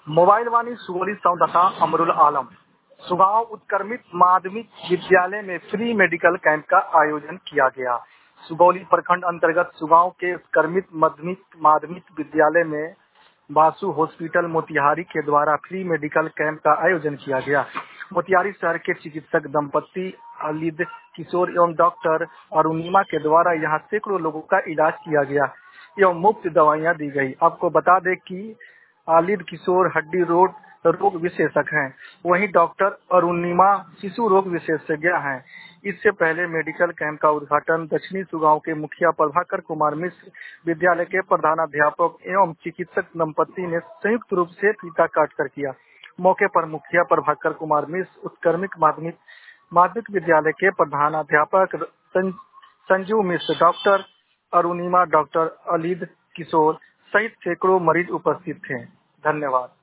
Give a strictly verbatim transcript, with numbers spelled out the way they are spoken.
Mobile वाणी सुगौली संवाददाता अमरुल आलम। सुगांव उत्क्रमित माध्यमिक विद्यालय में फ्री मेडिकल कैंप का आयोजन किया गया। सुगौली प्रखंड अंतर्गत सुगांव के उत्क्रमित माध्यमिक माध्यमिक विद्यालय में बासु हॉस्पिटल मोतिहारी के द्वारा फ्री मेडिकल कैंप का आयोजन किया गया। मोतिहारी शहर के चिकित्सक दंपति अलीद किशोर एवं डॉक्टर अरुणिमा के द्वारा यहाँ सैकड़ों लोगों का इलाज किया गया एवं मुफ्त दवाइयाँ दी गई। आपको बता दें कि अलीद किशोर हड्डी रोग रोग विशेषज्ञ हैं, वहीं डॉक्टर अरुणिमा शिशु रोग विशेषज्ञ हैं। इससे पहले मेडिकल कैंप का उद्घाटन दक्षिणी सुगांव के मुखिया प्रभाकर कुमार मिश्र, विद्यालय के प्रधानाध्यापक एवं चिकित्सक दंपति ने संयुक्त रूप से फीता काटकर किया। मौके पर मुखिया प्रभाकर कुमार मिश्र, उत्क्रमित माध्यमिक माध्यमिक विद्यालय के प्रधानाध्यापक संजू मिश्र, डॉक्टर अरुणिमा, डॉक्टर अलीद किशोर सहित सैकड़ों मरीज उपस्थित थे। धन्यवाद।